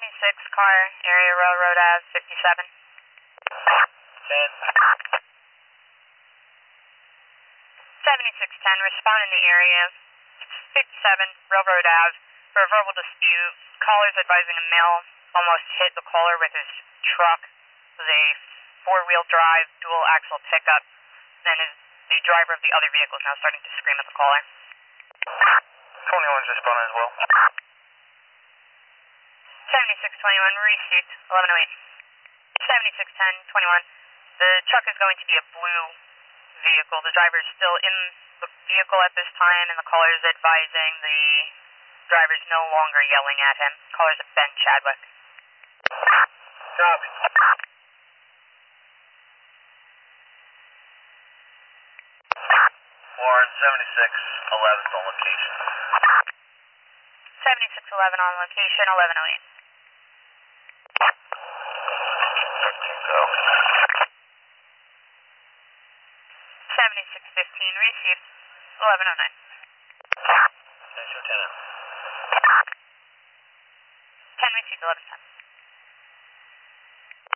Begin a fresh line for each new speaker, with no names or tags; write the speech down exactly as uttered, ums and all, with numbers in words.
seventy-six car, area Railroad Ave, fifty-seven.
ten.
seventy-six ten, respond in the area, fifty-seven, Railroad Ave, for a verbal dispute. Caller's advising a male almost hit the caller with his truck. It was a four-wheel drive, dual axle pickup, and is the driver of the other vehicle is now starting to scream at the caller.
twenty-one's responding as well.
seventy-six twenty-one, received, eleven oh eight. seventy-six ten, twenty-one, the truck is going to be a blue vehicle. The driver is still in the vehicle at this time, and the caller is advising the driver is no longer yelling at him. Caller's a Ben Chadwick.
Copy. Warren, seventy-six eleven's on location.
seventy-six eleven on location, eleven oh eight.
thirteen go.
seventy-six fifteen, received, eleven oh nine.
Thanks, Lieutenant.
ten received, eleven ten.